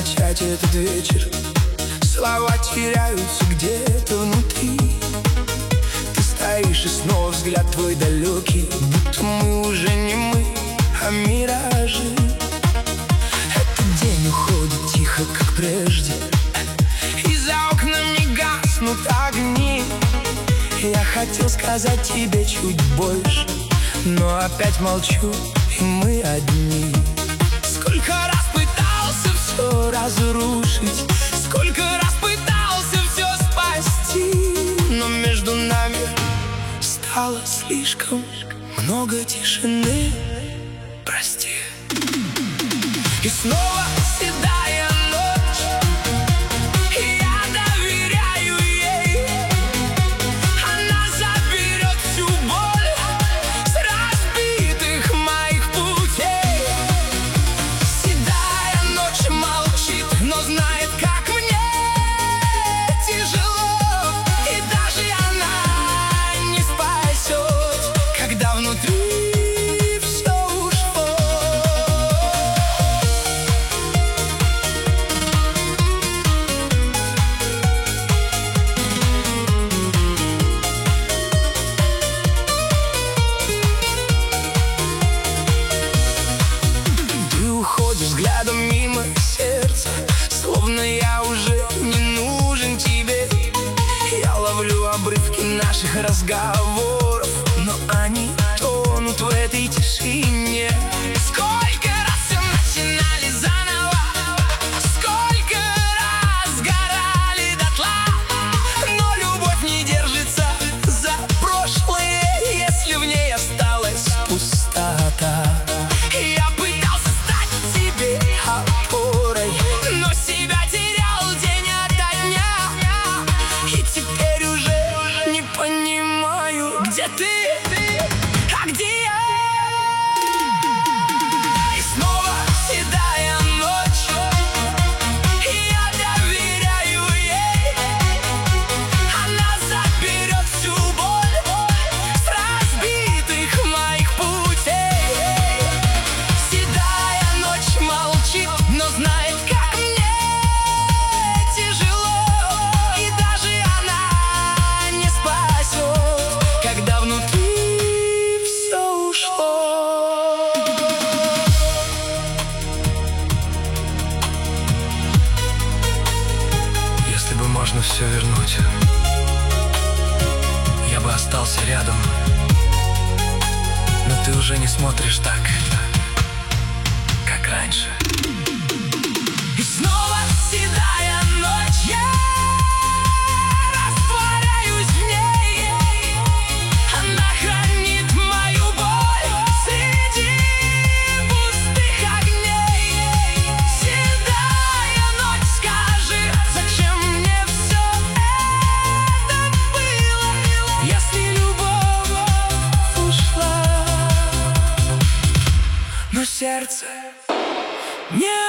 начать этот вечер? Слова теряются где-то внутри. Ты стоишь, и снова взгляд твой далекий, будто мы уже не мы, а миражи. Этот день уходит тихо, как прежде, и за окнами гаснут огни. Я хотел сказать тебе чуть больше, но опять молчу, и мы одни. Сколько раз пытался все разрушить, сколько раз пытался все спасти, но между нами стало слишком много тишины. Прости. И снова седая ночь, и я доверяю ей. Она заберет всю боль с разбитых моих путей. Седая ночь молчит, но знает, как мне тяжело. И даже она не спасет, когда внутри взглядом мимо сердца, словно я уже не нужен тебе. Я ловлю обрывки наших разговоров, но они тонут в этой тишине. Сколько раз все начинали заново, сколько раз сгорали дотла, но любовь не держится за прошлое, если в ней осталась пустота. Я пытался опорой, но себя терял день ото дня, и теперь уже не понимаю, где ты, а где я. И снова седая ночь, и я доверяю ей. Она заберет всю боль с разбитых моих путей. Седая ночь молчит, но знает, как мне тяжело. И даже она не спасет, когда внутри все ушло. Если бы можно все вернуть, я бы остался рядом, но ты уже не смотришь так, как раньше. И снова седая ночь, я растворяюсь в ней. Она хранит мою боль среди пустых огней. Седая ночь, скажи, зачем мне все это было, если любовь ушла, но сердце не